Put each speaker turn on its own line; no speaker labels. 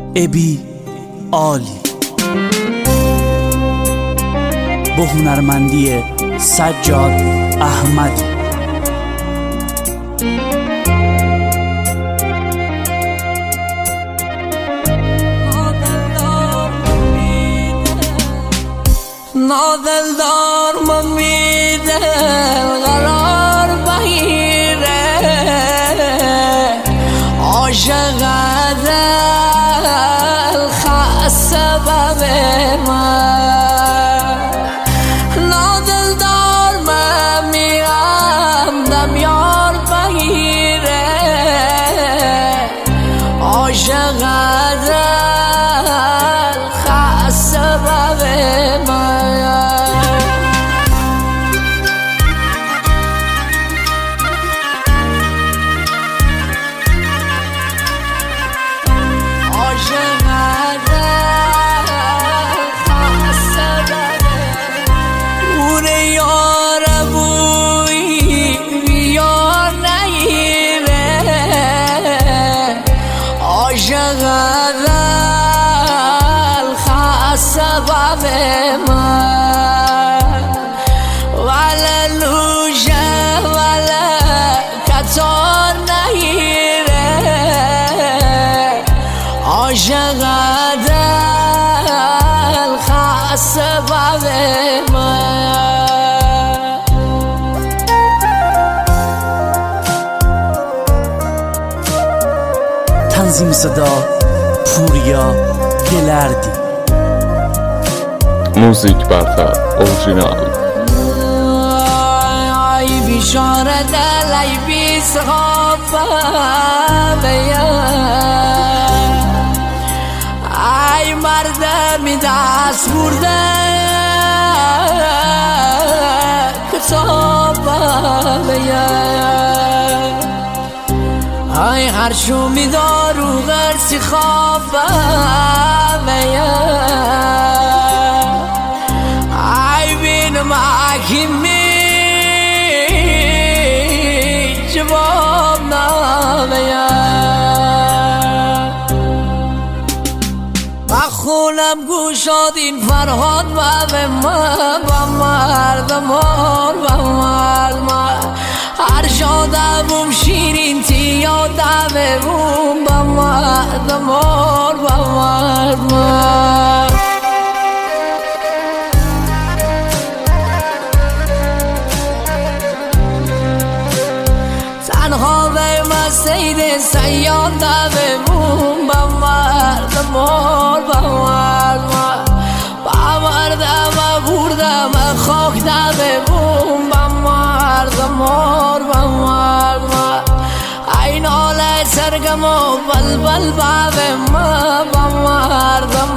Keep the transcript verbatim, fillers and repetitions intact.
ابی عالی با هنرمندی سجاد احمدی.
نادلدار ممیده قرار بگیره، عاشق دل خسته به من. نادلدار من میگم دم یار بگیره، عاشق دل خسته به من. سبب من ولا لوجه ولا کتار نگیره، عاشق دل سبب من.
تنظیم صدا پوریا گلردی.
موزیک برتر اورجینال.
ای بیچاره دل ای بی صحابه ای مردمی دست برده کتابه ای هر شومی دارو غرسی خوابه محکمی جواب نمیاد، بخونم گوشاد این فرهاد و به من با مردم ها و مردم هر شادم شیرین تیادم بوم با مردم ها و مردم. تنها به مسید سیاد بمون با مردم با مردم با مردم بردم خاک بمون با مردم با مردم این حال سرگم و بلبل با ما با مردم